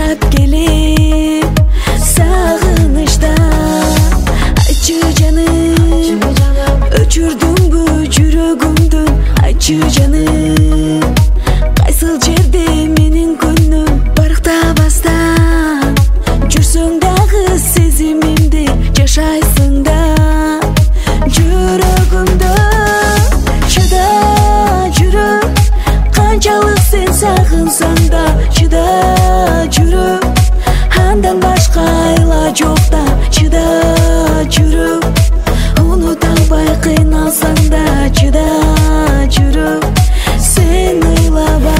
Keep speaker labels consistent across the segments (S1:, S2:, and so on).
S1: жашап келем сагынычта. Айтчы жаным, өчүрдүңбү жүрөгүмдүн, айтчы жаным, кайсыл жерде менин көңүлүм барктабастан. Жүрсөң дагы сезимимди жашайсың да жүрөгүмдө. Чыда жүрөк, канчалык сен сагынсаң да чыда жүрөк, андан башка айла жок да чыда жүрөк. Унута албай кыйналсаң да чыда жүрөк, сен ыйлаба.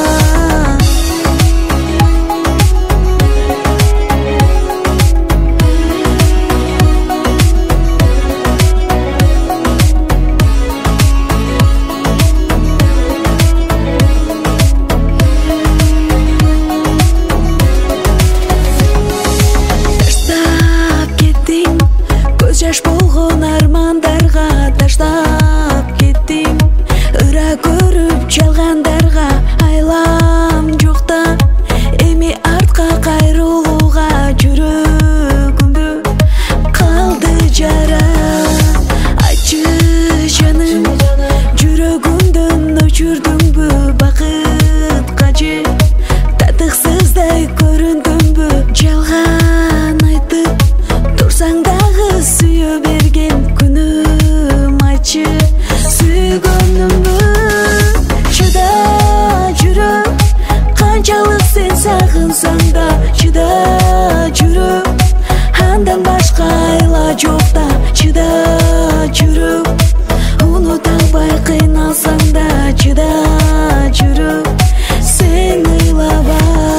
S1: Жаш болгон армандарга таштап кеттим, ыра көрүп жалгандарга айлам жокта. Эми артка кайрылууга жүрөгүмдө калды жара. Айтчы жаным, жүрөгүмдөн өчүрдүңбү бакытка же, татыксыздай көрүндүмбү жалган айтып турсаң дагы сүйө берген күнүм. Айтчы сүйгөнүмбү, чыда жүрөк, канчалык сен сагынсаң да чыда жүрөк, андан башка айла жок да чыда жүрөк. Унута албай кыйналсаң да чыда жүрөк, сен ыйлаба.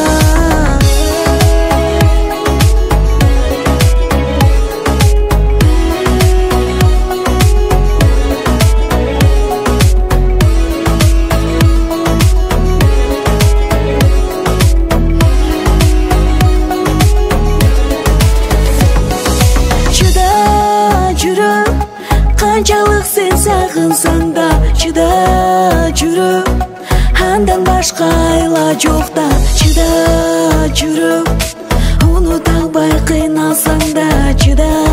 S1: Канчалык сен сагынсаң да чыда жүрөк, андан башка айла жок да чыда жүрөк. Унута албай кыйналсаң да чыда